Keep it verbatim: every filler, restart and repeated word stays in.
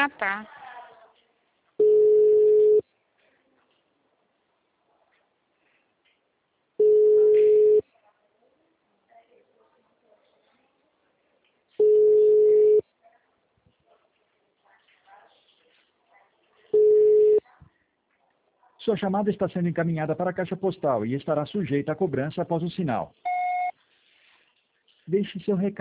Ah, tá. Sua chamada está sendo encaminhada para a caixa postal e estará sujeita a cobrança após o sinal. Deixe seu recado.